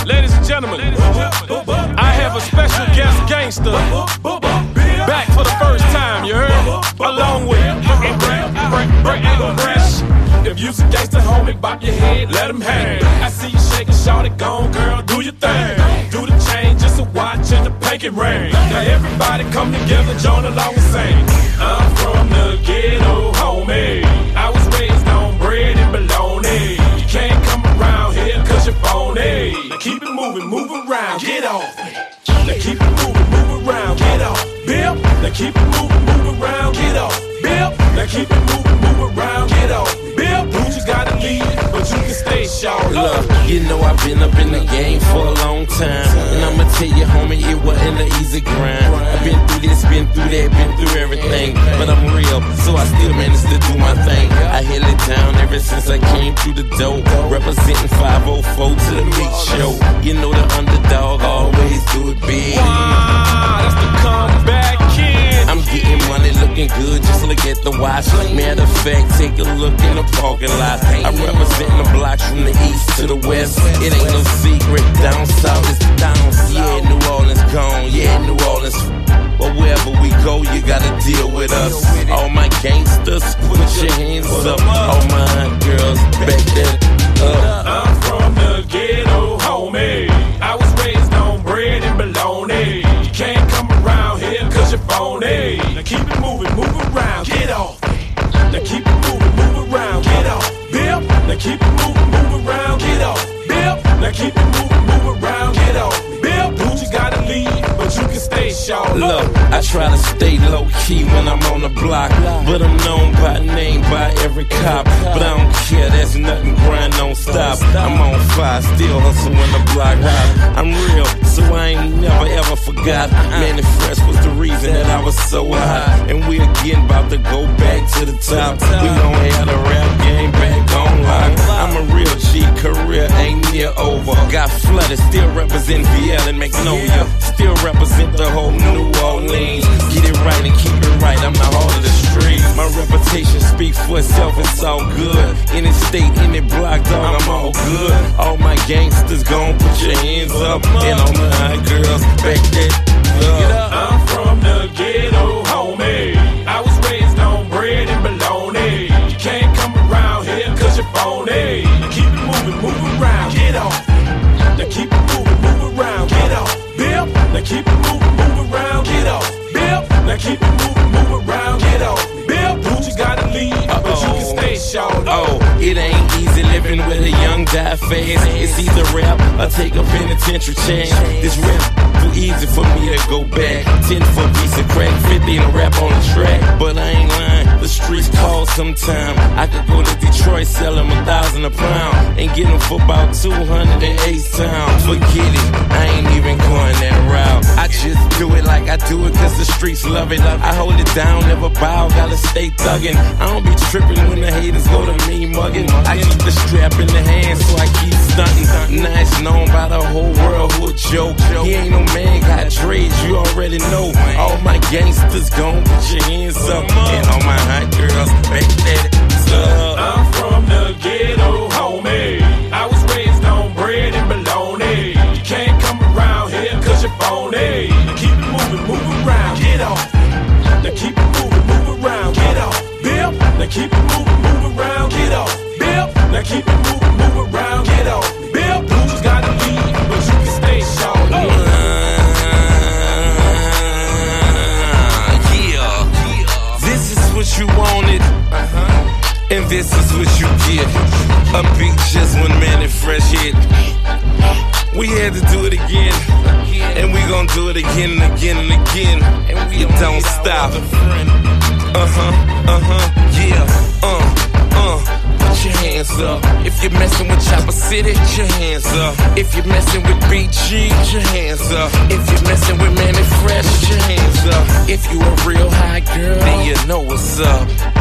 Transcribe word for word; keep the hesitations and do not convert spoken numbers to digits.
Ladies and gentlemen, I have a special guest gangster back for the first time, you heard? Along with Fresh. If you's a gangster, homie, bop your head, let him hang. I see you shaking, shout it, gone, girl, do your thing. Do the chain, just a watch and the pinky ring. Now everybody come together, join along and sing. I'm from the ghetto, homie. I was raised on bread and bologna. You can't come around here cause you're phony. Now keep it moving, move around, get off. Now keep it moving, move around, get off. Bill, now keep it moving, move around, get off. Bill, now keep it moving, move around, get off. Bill, you just gotta leave, but you can stay short. Look, you know I've been up in the game for a long time, and I'ma tell you, homie, it wasn't an easy grind. I've been through this, been through that, been through everything, but I'm real, so I still managed to do my thing. I held it down ever since I came through the door, representing five oh four to the Meek Show. You know the underdog always do it big. Wow, that's the comeback kid. I'm getting money, looking good, just look at the watch. Matter of fact, take a look in the parking lot. I represent the blocks from the east to the west. It ain't no secret, down south is down. Yeah, New Orleans gone, yeah, New Orleans. But wherever we go, you gotta deal with us. All my gangsters, put your hands up. All my girls, back then up. I'm from the ghetto, homie. I was raised on bread and bologna. You can't come around here cause you're phony. Now keep it moving, move around, get off. Now keep it moving, move around, get off. Bill, now keep it moving, move around, get off. Bill, now keep it moving, move around, get off. Bill, you just gotta leave, but you can stay short. Look, I try to stay low key when I'm on the block, but I'm known by name by every cop. But I don't care, there's nothing, grind don't stop. I'm on fire, still hustle when the block hot. I'm real, so I ain't never ever forgot. Manny Fresh was the reason that I was so hot, and we again about to go back to the top. We gon' have the rap game back on lock. I'm a real G, career ain't near over. Got flooded, still represent V L and Magnolia. Still represent the whole New Orleans. Get it right and keep it right, I'm the heart of the streets. My reputation speaks for itself, it's all good. Any state, any block, dog, I'm all good. All my gangsters gon' put your hands up. And all my girls, back that up. I'm from the ghetto, homie. I was raised on bread and bologna. You can't come around here cause you're phony. Now keep it moving, move around, get off. Now keep it moving, move around, get off. Bill, now keep it moving, move around, get off. Bill, now keep it moving, move around, get off. Bill, you just gotta leave, but you can stay short. Oh, it ain't easy living with a young die fast. It's either rap or take a penitentiary chance. This rap too easy for me to go back. Ten for a piece of crack, fifty in a rap on the track. But I ain't lying, the streets call sometime. I could go to Detroit, sell them a thousand a pound, and get them for about two hundred and eight times. Forget it, I ain't even going that route. I just do it like I do it cause the streets love it. I hold it down, never bow, gotta stay thuggin'. I don't be trippin' when the haters go to me muggin'. I keep the strap in the hand so I keep stuntin'. Now it's known by the whole world who a joke. He ain't no man, got dreads, you already know. All my gangsters gon' put your hands up. And all my hot girls, back that up. I'm from the ghetto, homie. I was raised on bread and bologna. You can't come around here cause you're phony. Now keep it moving, move around, get off. Now keep it moving, move around, get off. Bill, now keep it moving, move around, get off. Bill, now keep it moving, move around, get off. Bill, you just gotta leave, but you can stay short. What you wanted, uh-huh. And this is what you get. A beat just one Manny Fresh hit. We had to do it again, and we gon' do it again and again and again, and we don't stop. Uh-huh, uh-huh, yeah, uh, uh. Put your hands up. If you're messing with Chopper City, put your hands up. If you're messing with B G, put your hands up. If you're messing with Manny Fresh, put your hands up. If you a real high girl, then you know what's up.